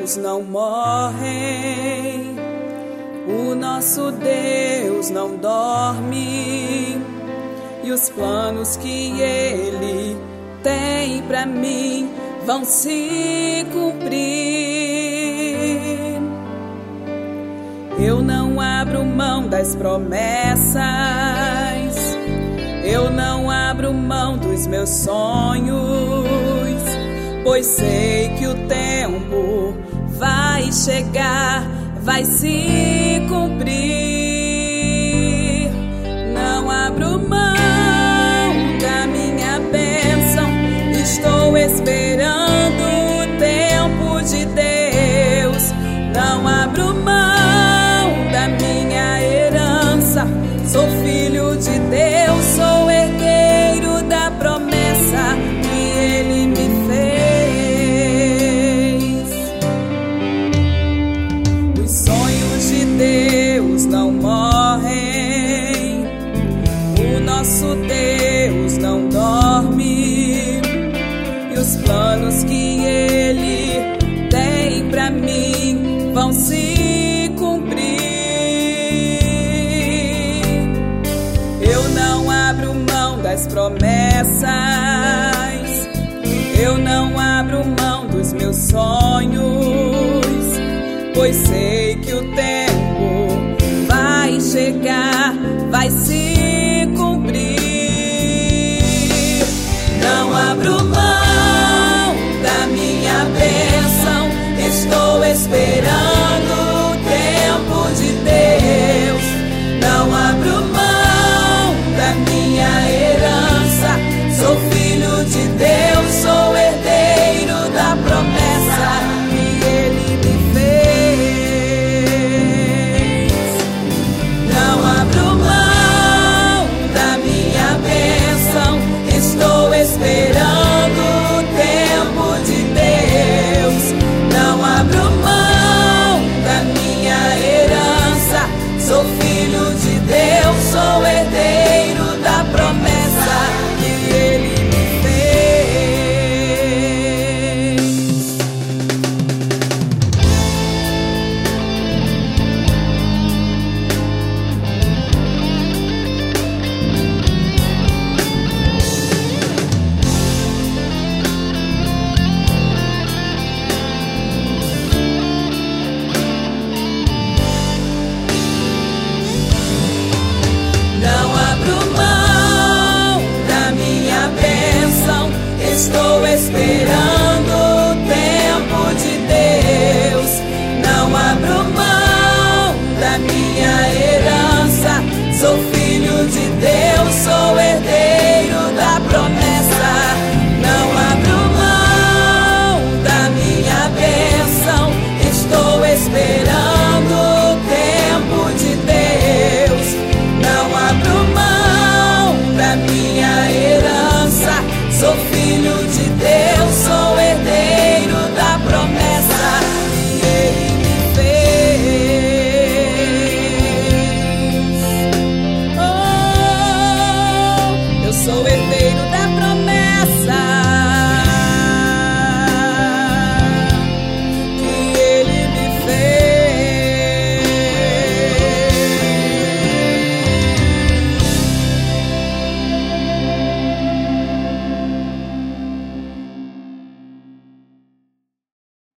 Deus não morre, o nosso Deus não dorme, e os planos que Ele tem pra mim vão se cumprir. Eu não abro mão das promessas, eu não abro mão dos meus sonhos, pois sei que o tempo vai chegar, vai se cumprir. Não abro mão da minha bênção, estou esperando o tempo de Deus. Não abro mão da minha herança, sou filho de Deus, sou herdeiro da promessa que Ele me fez. Os sonhos de Deus não morrem, o nosso Deus não dorme, e os planos que Ele tem pra mim vão se cumprir. Eu não abro mão das promessas, eu não abro mão dos meus sonhos, pois sei